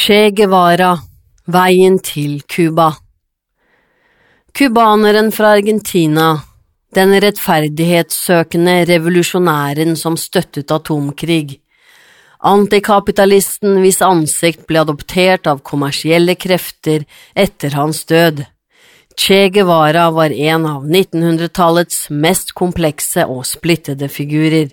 Che Guevara, veien til Cuba. Kubaneren fra Argentina, den rettferdighetssøkende revolusjonæren som støttet atomkrig. Antikapitalisten hvis ansikt ble adoptert av kommersielle krefter etter hans død. Che Guevara var en av 1900-tallets mest komplekse og splittede figurer.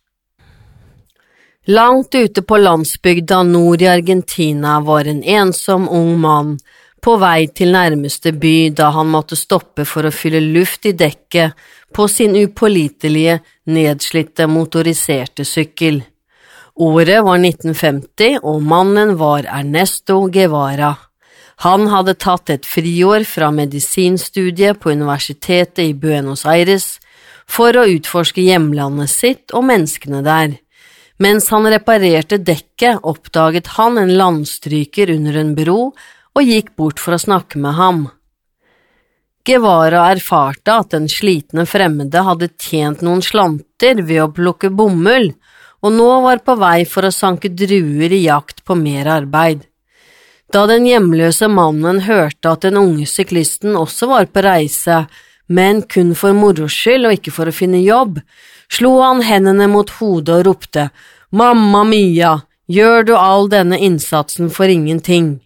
Langt ute på landsbygda nord i Argentina var en ensom ung mann på vei til nærmeste by da han måtte stoppe for å fylle luft i dekket på sin upålitelige, nedslitte motoriserte sykkel. Året var 1950 og mannen var Ernesto Guevara. Han hadde tatt et friår fra medisinstudiet på universitetet i Buenos Aires for å utforske hjemlandet sitt og menneskene der. Mens han reparerte dekket, oppdaget han en landstryker under en bro og gikk bort for å snakke med ham. Guevara erfarte at den slitne fremmede hadde tjent noen slanter ved å plukke bomull, og nå var på vei for å sanke druer i jakt på mer arbeid. Da den hjemløse mannen hørte at den unge syklisten også var på reise, men kun for moro skyld og ikke for å finne jobb, slo han hendene mot hodet og ropte, «Mamma mia, gjør du all denne innsatsen for ingenting?»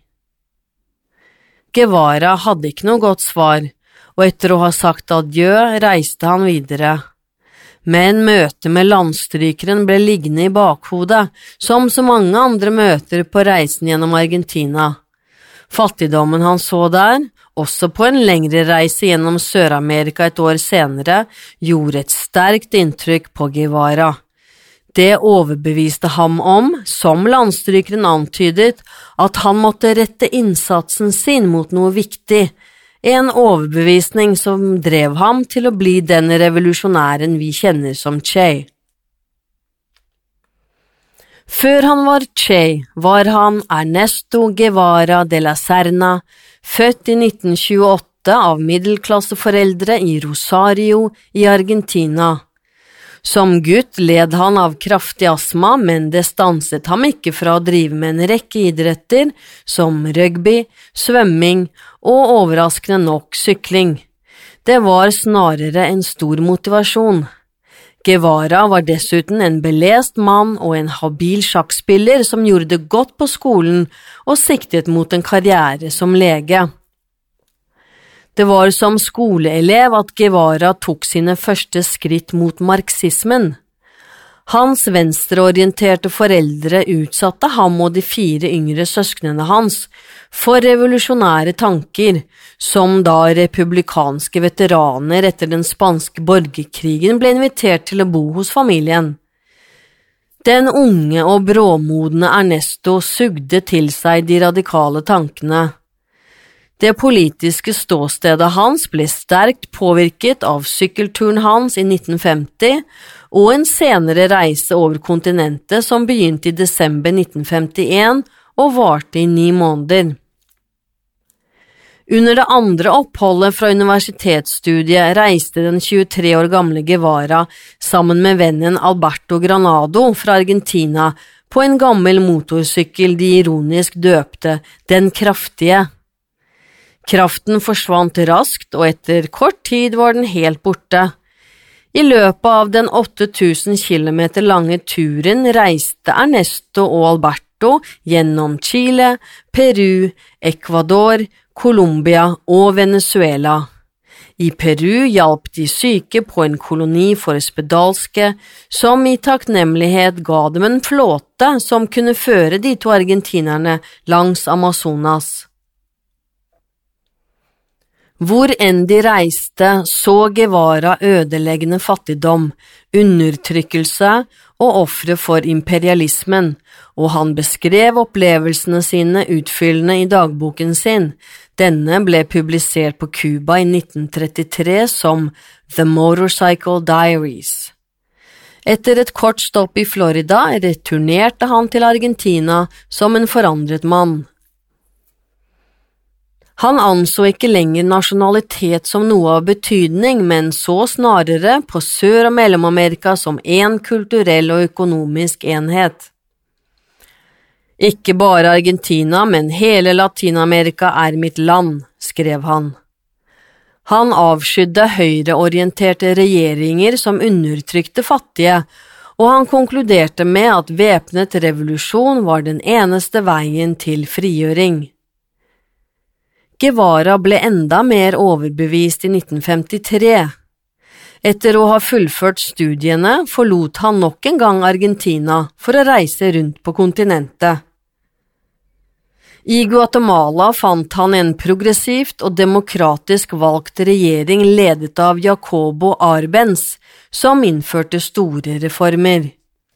Guevara hadde ikke noe godt svar, og etter å ha sagt adjø reiste han videre. Men møtet med landstrykeren ble liggende i bakhodet, som så mange andre møter på reisen gjennom Argentina. Fattigdommen han så der, også på en lengre reise gjennom Sør-Amerika et år senere, gjorde et sterkt inntrykk på Guevara. Det overbeviste ham om, som landstrykeren antydet, at han måtte rette innsatsen sin mot noe viktig, en overbevisning som drev ham til å bli den revolusjonæren vi kjenner som Che. Før han var Che, var han Ernesto Guevara de la Serna, født i 1928 av middelklasseforeldre i Rosario i Argentina. Som gutt led han av kraftig astma, men det stanset ham ikke fra å drive med en rekke idretter som rugby, svømming og overraskende nok sykling. Det var snarere en stor motivasjon. Guevara var dessuten en belest mann og en habil sjakkspiller som gjorde det godt på skolen og siktet mot en karriere som lege. Det var som skoleelev at Guevara tok sine første skritt mot marxismen. Hans venstreorienterte foreldre utsatte ham og de 4 yngre søsknene hans for revolusjonære tanker, som da republikanske veteraner etter den spanske borgerkrigen ble invitert til å bo hos familien. Den unge og bråmodne Ernesto sugde til seg de radikale tankene. Det politiske ståstedet hans ble sterkt påvirket av sykkelturen hans i 1950 og en senere reise over kontinentet som begynte i desember 1951 og varte i 9 måneder. Under det andre oppholdet fra universitetsstudiet reiste den 23 år gamle Guevara sammen med vennen Alberto Granado fra Argentina på en gammel motorsykkel de ironisk døpte Den kraftige. Kraften forsvant raskt, og etter kort tid var den helt borte. I løpet av den 8000 kilometer lange turen reiste Ernesto og Alberto gjennom Chile, Peru, Ecuador, Colombia og Venezuela. I Peru hjalp de syke på en koloni for spedalske, som i takknemlighet ga dem en flåte som kunne føre de 2 argentinerne langs Amazonas. Hvor enn de reiste, så Guevara ødeleggende fattigdom, undertrykkelse og ofre for imperialismen, og han beskrev opplevelsene sine utfyllende i dagboken sin. Denne ble publisert på Cuba i 1933 som The Motorcycle Diaries. Etter et kort stopp i Florida returnerte han til Argentina som en forandret mann. Han anså ikke lenger nasjonalitet som noe av betydning, men så snarere på Sør- og Mellom-Amerika som en kulturell og økonomisk enhet. Ikke bare Argentina, men hele Latinamerika er mitt land, skrev han. Han avskydde høyreorienterte regjeringer som undertrykte fattige, og han konkluderte med at væpnet revolusjon var den eneste veien til frigjøring. Guevara ble enda mer overbevist i 1953. Etter å ha fullført studiene forlot han nok en gang Argentina for å reise rundt på kontinentet. I Guatemala fant han en progressivt og demokratisk valgt regjering ledet av Jacobo Arbenz, som innførte store reformer.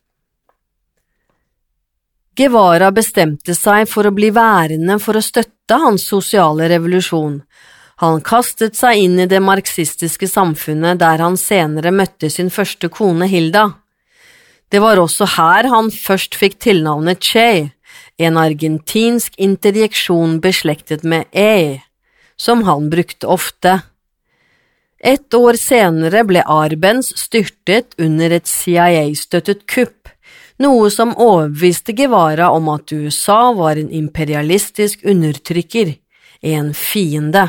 Guevara bestemte seg for å bli værende for å støtte hans sosiale revolusjon. Han kastet seg inn i det marxistiske samfunnet der han senere møtte sin første kone Hilda. Det var også her han først fikk tilnavnet Che, en argentinsk interjeksjon beslektet med som han brukte ofte. Et år senere ble Arbenz styrtet under et CIA-støttet kupp, noe som overbeviste Guevara om at USA var en imperialistisk undertrykker, en fiende.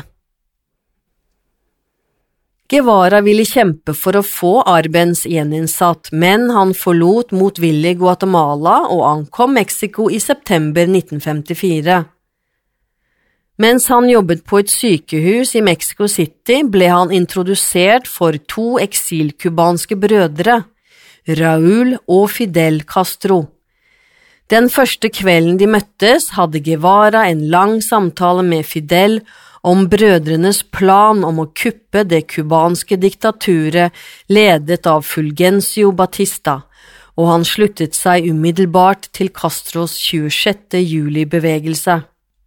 Guevara ville kjempe for å få Arbenz gjeninnsatt, men han forlot motvillig Guatemala og ankom Mexico i september 1954. Mens han jobbet på et sykehus i Mexico City, ble han introdusert for 2 eksilkubanske brødre, Raúl og Fidel Castro. Den første kvelden de møttes, hadde Guevara en lang samtale med Fidel om brødrenes plan om å kuppe det kubanske diktaturet ledet av Fulgencio Batista, og han sluttet seg umiddelbart til Castros 26. juli-bevegelse.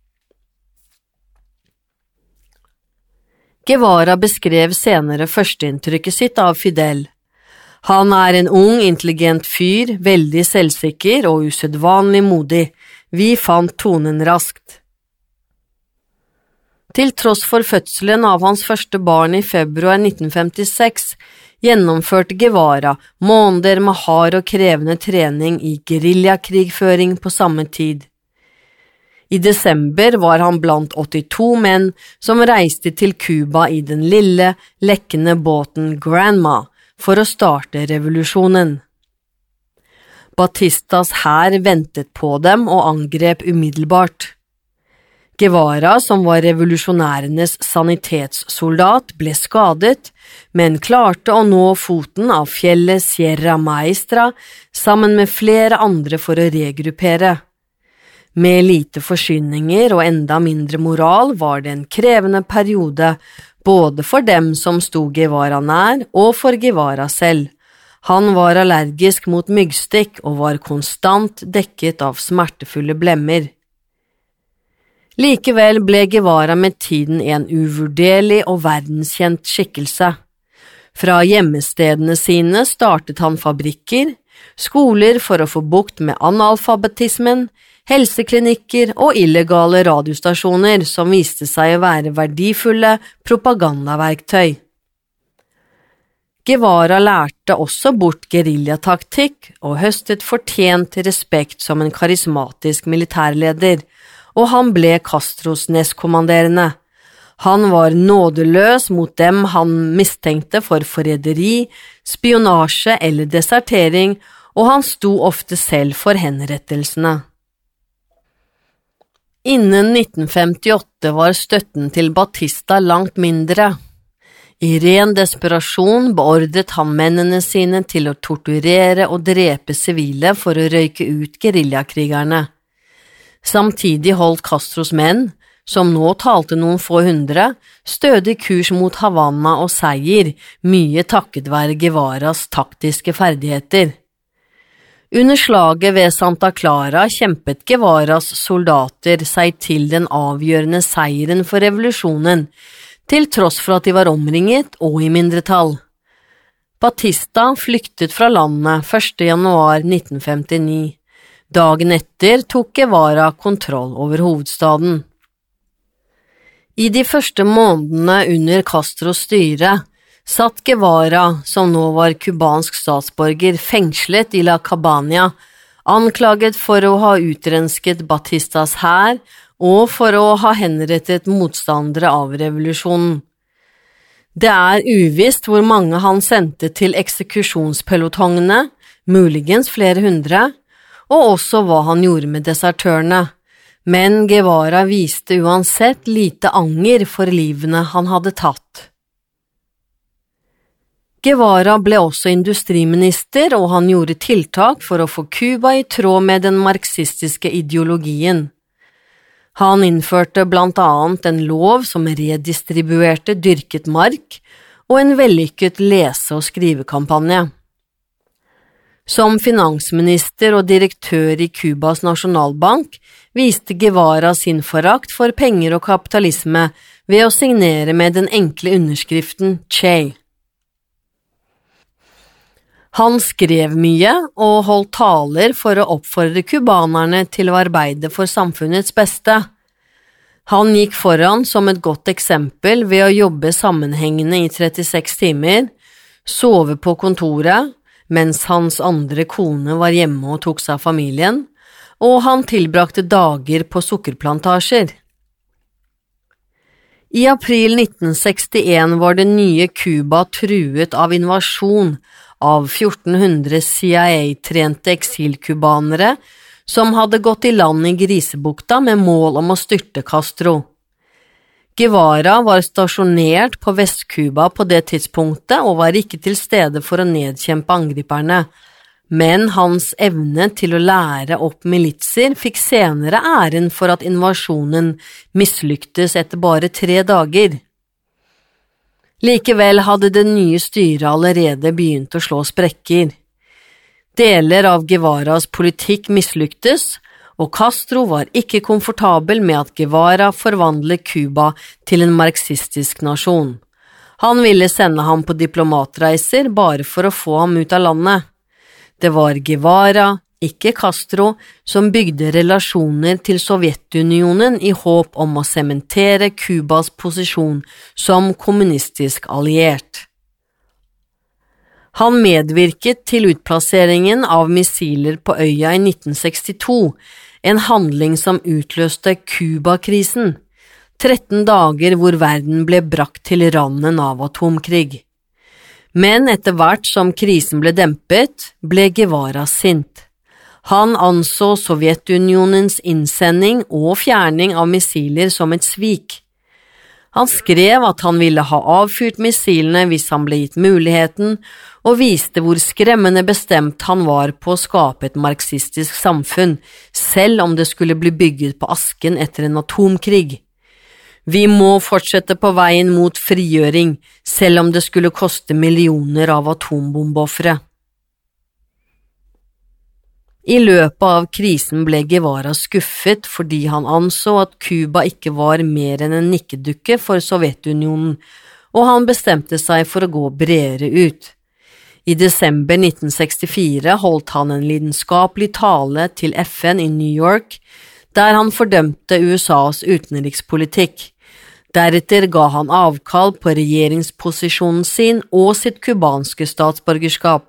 Guevara beskrev senere førsteinntrykket sitt av Fidel. Han er en ung, intelligent fyr, veldig selvsikker og usedvanlig modig. Vi fant tonen raskt. Til tross for fødselen av hans første barn i februar 1956, gjennomførte Guevara måneder med hard og krevende trening i guerillakrigføring på samme tid. I desember var han blant 82 menn som reiste til Cuba i den lille, lekkende båten Granma for å starte revolusjonen. Batistas hær ventet på dem og angrep umiddelbart. Guevara, som var revolusjonærenes sanitetssoldat, ble skadet, men klarte å nå foten av fjellet Sierra Maestra sammen med flere andre for å regruppere. Med lite forsyninger og enda mindre moral var det en krevende periode, både for dem som sto Guevara nær og for Guevara selv. Han var allergisk mot myggstikk og var konstant dekket av smertefulle blemmer. Likevel ble Guevara med tiden en uvurderlig og verdenskjent skikkelse. Fra hjemmestedene sine startet han fabrikker, skoler for å få bukt med analfabetismen, helseklinikker og illegale radiostasjoner som viste seg å være verdifulle propagandaverktøy. Guevara lærte også bort guerillataktikk og høstet fortjent respekt som en karismatisk militærleder, og han ble Castros nestkommanderende. Han var nådeløs mot dem han mistenkte for forræderi, spionasje eller desertering, og han sto ofte selv for henrettelsene. Innen 1958 var støtten til Batista langt mindre. I ren desperasjon beordret han mennene sine til å torturere og drepe sivile for å røyke ut guerillakrigerne. Samtidig holdt Castros menn, som nå talte noen få hundre, stødig kurs mot Havanna og seier, mye takket være Guevaras taktiske ferdigheter. Under slaget ved Santa Clara kjempet Guevaras soldater seg til den avgjørende seieren for revolusjonen, til tross for at de var omringet og i mindretall. Batista flyktet fra landet 1. januar 1959. Dagen etter tok Guevara kontroll over hovedstaden. I de første månedene under Castros styre satt Guevara, som nå var kubansk statsborger, fengslet i La Cabana, anklaget for å ha utrensket Batistas hær og for å ha henrettet motstandere av revolusjonen. Det uvisst hvor mange han sendte til eksekusjonspelotongene, muligens flere hundre, og også hva han gjorde med desertørene, men Guevara viste uansett lite anger for livene han hadde tatt. Guevara ble også industriminister, og han gjorde tiltak for å få Cuba i tråd med den marxistiske ideologien. Han innførte blant annet en lov som redistribuerte dyrket mark, og en vellykket lese- og skrivekampanje. Som finansminister og direktør i Cubas nasjonalbank viste Guevara sin forakt for penger og kapitalisme ved å signere med den enkle underskriften Che. Han skrev mye og holdt taler for å oppfordre kubanerne til å arbeide for samfunnets beste. Han gikk foran som et godt eksempel ved å jobbe sammenhengende i 36 timer, sove på kontoret, mens hans andre kone var hjemme og tok seg av familien, og han tilbrakte dager på sukkerplantasjer. I april 1961 var det nye Cuba truet av invasjon av 1400 CIA-trente eksilkubanere som hadde gått i land i Grisebukta med mål om å styrte Castro. Guevara var stasjonert på Vest-Cuba på det tidspunktet og var ikke til stede for å nedkjempe angriperne, men hans evne til å lære opp militser fikk senere æren for at invasjonen mislyktes etter bare 3 dager. Likevel hadde det nye styret allerede begynt å slå sprekker. Deler av Guevaras politikk mislyktes, og Castro var ikke komfortabel med at Guevara forvandlet Cuba til en marxistisk nasjon. Han ville sende ham på diplomatreiser bare for å få ham ut av landet. Det var Guevara, ikke Castro, som bygde relasjoner til Sovjetunionen i håp om å sementere Cubas posisjon som kommunistisk alliert. Han medvirket til utplasseringen av missiler på øya i 1962, en handling som utløste Cuba-krisen, 13 dager hvor verden ble brakt til randen av atomkrig. Men etter hvert som krisen ble dempet, ble Guevara sint. Han anså Sovjetunionens innsending og fjerning av missiler som et svik. Han skrev at han ville ha avfyrt missilene hvis han ble gitt muligheten, og viste hvor skremmende bestemt han var på å skape et marxistisk samfunn, selv om det skulle bli bygget på asken etter en atomkrig. Vi må fortsette på veien mot frigjøring, selv om det skulle koste millioner av atombombeofre. I løpet av krisen ble Guevara skuffet fordi han anså at Cuba ikke var mer enn en nikkedukke for Sovjetunionen, og han bestemte seg for å gå bredere ut. I desember 1964 holdt han en lidenskapelig tale til FN i New York, der han fordømte USAs utenrikspolitikk. Deretter ga han avkall på regjeringsposisjonen sin og sitt kubanske statsborgerskap.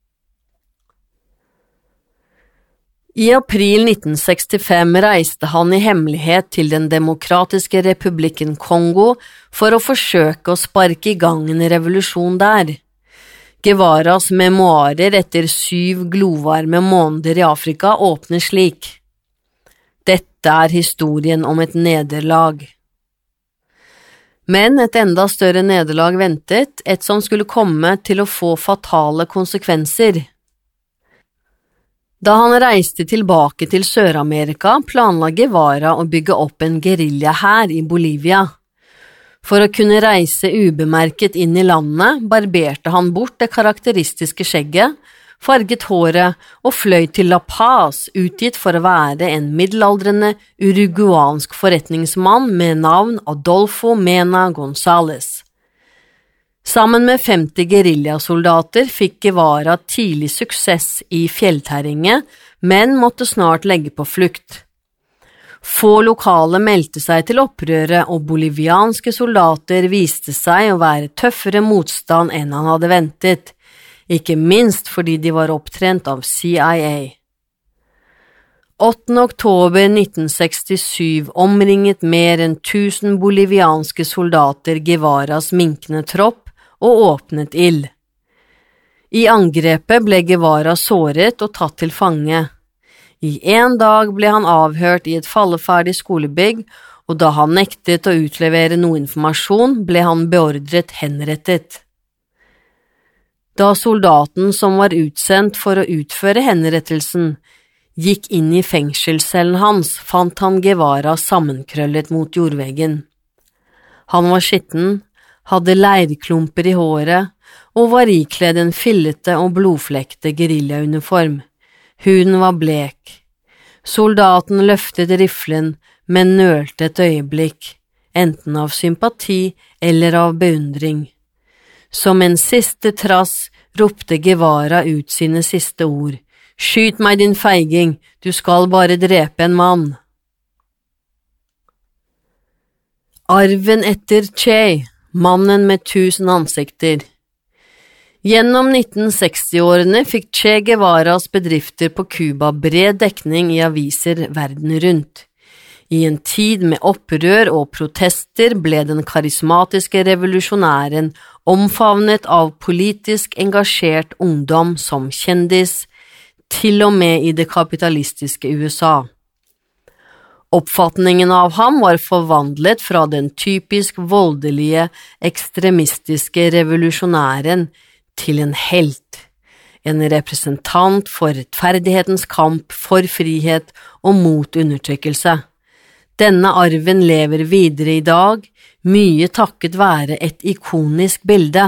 I april 1965 reiste han i hemmelighet til Den demokratiske republikken Kongo for å forsøke å sparke i gang en revolusjon der. Guevaras memoarer etter 7 glovarme måneder i Afrika åpner slik. Dette historien om et nederlag. Men et enda større nederlag ventet, et som skulle komme til å få fatale konsekvenser. Da han reiste tilbake til Sør-Amerika, planla Guevara å bygge opp en guerillahær i Bolivia. For å kunne reise ubemerket inn i landet, barberte han bort det karakteristiske skjegget, farget håret og fløy til La Paz, utgitt for å være en middelaldrende uruguansk forretningsmann med navn Adolfo Mena González. Sammen med 50 guerillasoldater fikk Guevara tidlig suksess i fjellterrenget, men måtte snart legge på flukt. Få lokale meldte seg til opprøret, og bolivianske soldater viste seg å være tøffere motstand enn han hadde ventet, ikke minst fordi de var opptrent av CIA. 8. oktober 1967 omringet mer enn 1000 bolivianske soldater Guevaras minkende tropp og åpnet ild. I angrepet ble Guevara såret og tatt til fange. I en dag ble han avhørt i et falleferdig skolebygg, og da han nektet å utlevere noe informasjon, ble han beordret henrettet. Da soldaten som var utsendt for å utføre henrettelsen, gikk inn i fengselscellen hans, fant han Guevara sammenkrøllet mot jordveggen. Han var skitten, hadde leirklumper i håret og var ikledd en fillete og blodflekte geriljauniform. Huden var blek. Soldaten løftet riflen, men nølte et øyeblikk, enten av sympati eller av beundring. Som en siste trass ropte Guevara ut sine siste ord. Skyt meg, din feiging, du skal bare drepe en mann. Arven etter Che, mannen med 1000 ansikter. Gjennom 1960-årene fikk Che Guevaras bedrifter på Cuba bred dekning i aviser verden rundt. I en tid med opprør og protester ble den karismatiske revolusjonæren omfavnet av politisk engasjert ungdom som kjendis, til og med i det kapitalistiske USA. Oppfatningen av ham var forvandlet fra den typisk voldelige, ekstremistiske revolusjonæren til en helt, en representant for rettferdighetens kamp for frihet og mot undertrykkelse. Denne arven lever videre i dag, mye takket være et ikonisk bilde.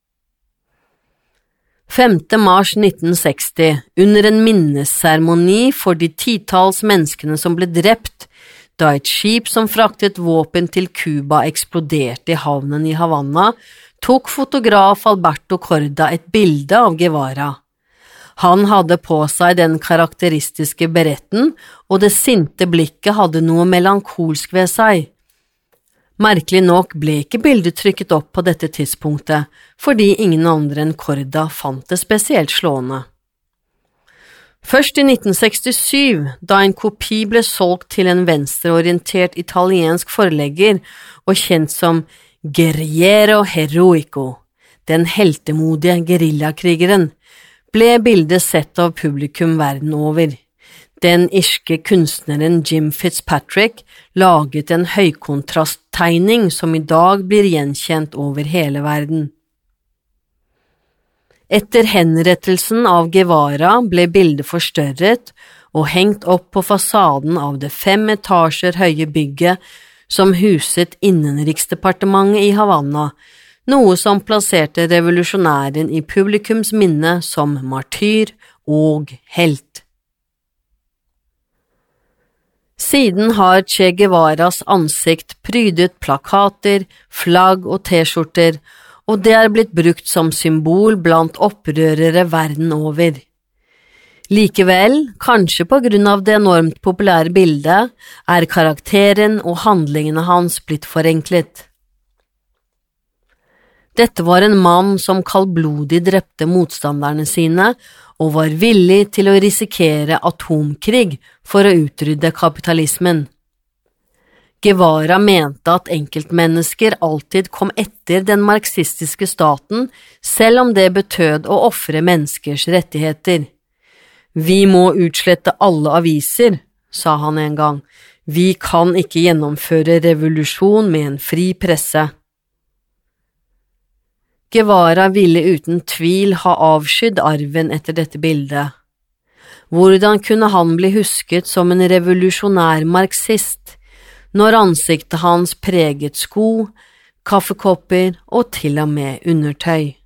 5. mars 1960, under en minnesseremoni for de titalls menneskene som ble drept da et skip som fraktet våpen til Cuba eksploderte i havnen i Havanna, tok fotograf Alberto Korda et bilde av Guevara. Han hadde på seg den karakteristiske beretten, og det sinte blikket hadde noe melankolsk ved seg. Merkelig nok ble ikke bildet trykket opp på dette tidspunktet, fordi ingen andre enn Korda fant det spesielt slående. Først i 1967, da en kopi ble solgt til en venstreorientert italiensk forlegger og kjent som Guerriero Heroico, den heltemodige geriljakrigeren, ble bildet sett av publikum verden over. Den irske kunstneren Jim Fitzpatrick laget en høykontrasttegning som i dag blir gjenkjent over hele verden. Etter henrettelsen av Guevara ble bildet forstørret og hengt opp på fasaden av det 5 etasjer høye bygget som huset Innenriksdepartementet i Havanna, noe som plasserte revolusjonæren i publikums minne som martyr og helt. Siden har Che Guevaras ansikt prydet plakater, flagg og t-skjorter, og det er blitt brukt som symbol blant opprørere verden over. Likevel, kanskje på grunn av det enormt populære bildet, er karakteren og handlingene hans blitt forenklet. Dette var en mann som kaldblodig drepte motstanderne sine og var villig til å risikere atomkrig for å utrydde kapitalismen. Guevara mente at enkeltmennesker alltid kom etter den marxistiske staten, selv om det betød å ofre menneskers rettigheter. Vi må utslette alle aviser, sa han en gang. Vi kan ikke gjennomføre revolusjon med en fri presse. Guevara ville uten tvil ha avskydd arven etter dette bildet. Hvordan kunne han bli husket som en revolusjonær marxist, når ansiktet hans preget sko, kaffekopper og til og med undertøy?